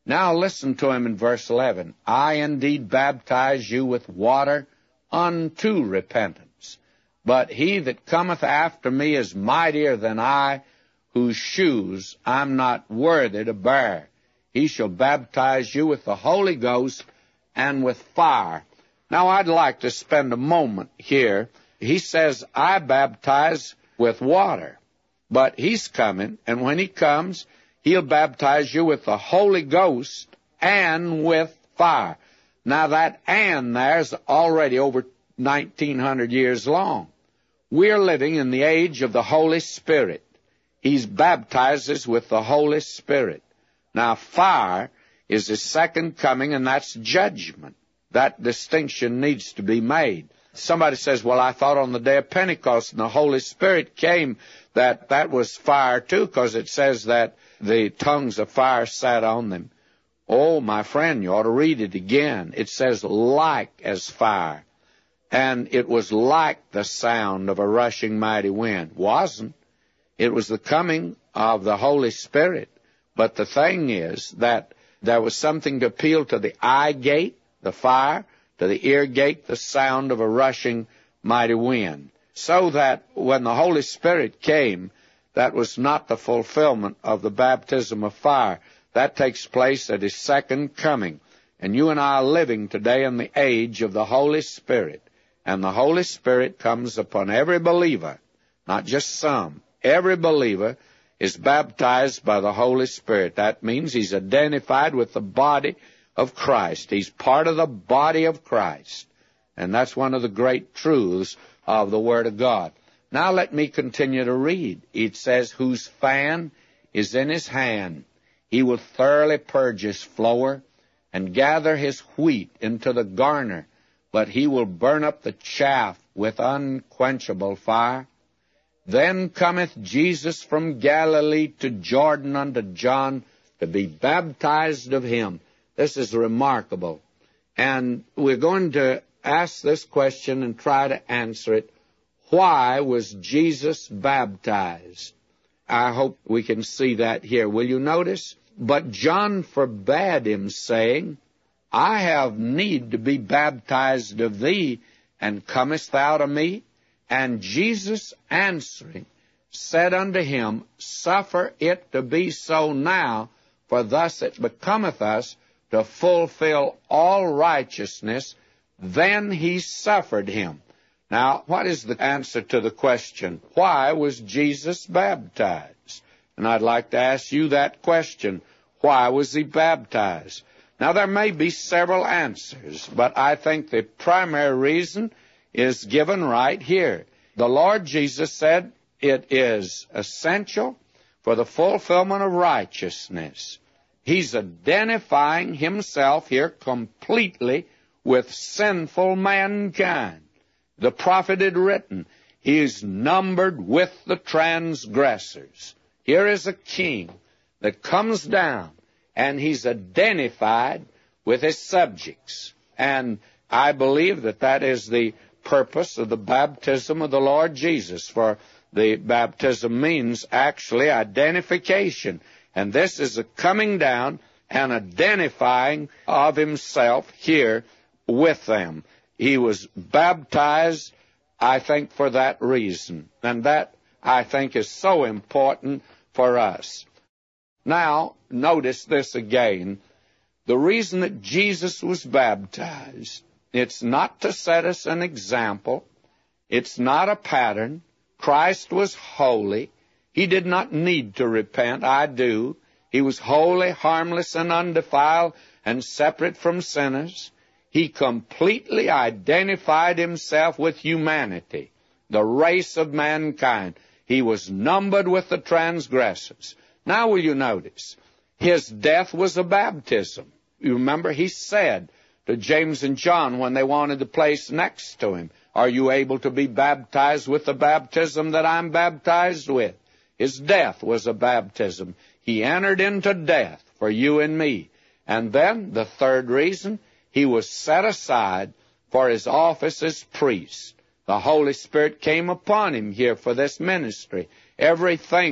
Now listen to him in verse 11. I indeed baptize you with water unto repentance. But he that cometh after me is mightier than I, whose shoes I'm not worthy to bear. He shall baptize you with the Holy Ghost and with fire. Now I'd like to spend a moment here. He says, I baptize with water. But he's coming, and when he comes, he'll baptize you with the Holy Ghost and with fire. Now that "and" there's already over 1,900 years long. We're living in the age of the Holy Spirit. He baptizes with the Holy Spirit. Now fire is his second coming, and that's judgment. That distinction needs to be made. Somebody says, well, I thought on the day of Pentecost and the Holy Spirit came that was fire too, because it says that the tongues of fire sat on them. Oh, my friend, you ought to read it again. It says like as fire. And it was like the sound of a rushing mighty wind. Wasn't. It was the coming of the Holy Spirit. But the thing is that there was something to appeal to the eye gate, the fire, to the ear gate, the sound of a rushing mighty wind. So that when the Holy Spirit came, that was not the fulfillment of the baptism of fire. That takes place at his second coming. And you and I are living today in the age of the Holy Spirit. And the Holy Spirit comes upon every believer, not just some. Every believer is baptized by the Holy Spirit. That means he's identified with the body of Christ. He's part of the body of Christ. And that's one of the great truths of the Word of God. Now let me continue to read. It says, whose fan is in his hand. He will thoroughly purge his floor and gather his wheat into the garner, but he will burn up the chaff with unquenchable fire. Then cometh Jesus from Galilee to Jordan unto John to be baptized of him. This is remarkable. And we're going to ask this question and try to answer it. Why was Jesus baptized? I hope we can see that here. Will you notice? But John forbade him, saying, I have need to be baptized of thee, and comest thou to me? And Jesus answering said unto him, Suffer it to be so now, for thus it becometh us to fulfill all righteousness. Then he suffered him. Now, what is the answer to the question, why was Jesus baptized? And I'd like to ask you that question. Why was he baptized? Now, there may be several answers, but I think the primary reason is given right here. The Lord Jesus said it is essential for the fulfillment of righteousness. He's identifying himself here completely with sinful mankind. The prophet had written, he is numbered with the transgressors. Here is a king that comes down, and he's identified with his subjects. And I believe that that is the purpose of the baptism of the Lord Jesus, for the baptism means actually identification. And this is a coming down and identifying of himself here with them. He was baptized, I think, for that reason. And that, I think, is so important for us. Now, notice this again. The reason that Jesus was baptized, it's not to set us an example. It's not a pattern. Christ was holy. He did not need to repent. I do. He was holy, harmless, and undefiled, and separate from sinners. He completely identified himself with humanity, the race of mankind. He was numbered with the transgressors. Now will you notice, his death was a baptism. You remember he said to James and John when they wanted the place next to him, are you able to be baptized with the baptism that I'm baptized with? His death was a baptism. He entered into death for you and me. And then, the third reason, he was set aside for his office as priest. The Holy Spirit came upon him here for this ministry. Everything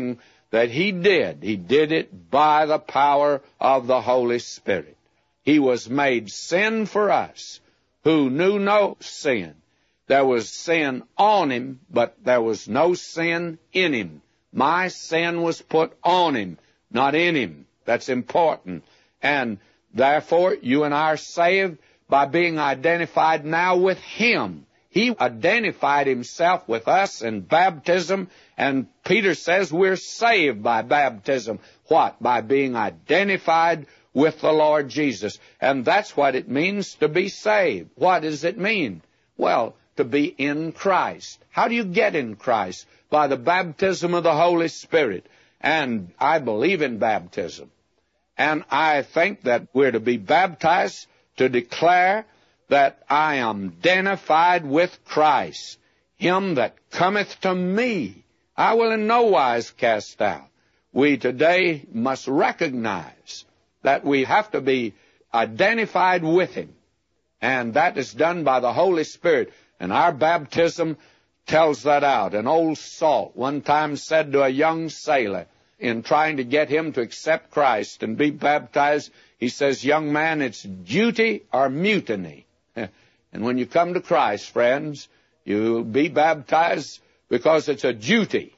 that he did it by the power of the Holy Spirit. He was made sin for us who knew no sin. There was sin on him, but there was no sin in him. My sin was put on him, not in him. That's important. And therefore, you and I are saved by being identified now with him. He identified himself with us in baptism, and Peter says we're saved by baptism. What? By being identified with the Lord Jesus. And that's what it means to be saved. What does it mean? Well, to be in Christ. How do you get in Christ? By the baptism of the Holy Spirit. And I believe in baptism. And I think that we're to be baptized to declare that I am identified with Christ. Him that cometh to me, I will in no wise cast out. We today must recognize that we have to be identified with him. And that is done by the Holy Spirit. And our baptism tells that out. An old salt one time said to a young sailor, in trying to get him to accept Christ and be baptized, he says, "Young man, it's duty or mutiny." And when you come to Christ, friends, you'll be baptized because it's a duty.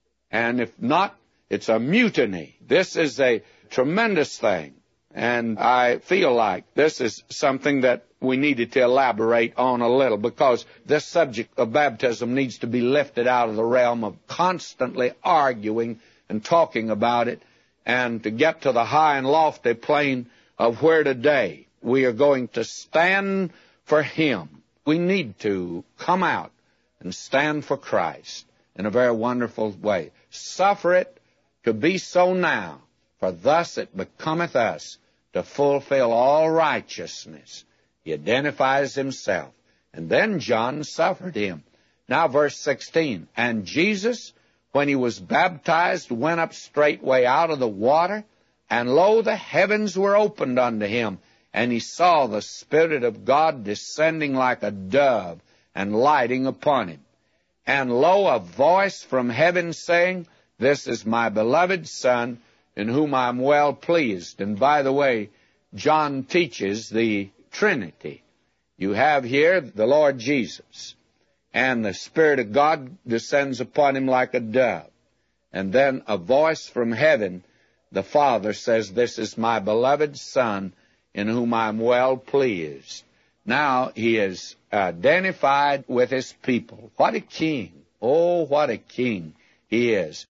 And if not, it's a mutiny. This is a tremendous thing. And I feel like this is something that we needed to elaborate on a little, because this subject of baptism needs to be lifted out of the realm of constantly arguing and talking about it, and to get to the high and lofty plane of where today we are going to stand for him. We need to come out and stand for Christ in a very wonderful way. Suffer it to be so now, for thus it becometh us to fulfill all righteousness. He identifies himself. And then John suffered him. Now verse 16, and Jesus, when he was baptized, went up straightway out of the water, and lo, the heavens were opened unto him, and he saw the Spirit of God descending like a dove and lighting upon him. And lo, a voice from heaven saying, "This is my beloved Son, in whom I am well pleased." And by the way, John teaches the Trinity. You have here the Lord Jesus, and the Spirit of God descends upon him like a dove. And then a voice from heaven, the Father says, "This is my beloved Son, in whom I am well pleased." Now he is identified with his people. What a king. Oh, what a king he is.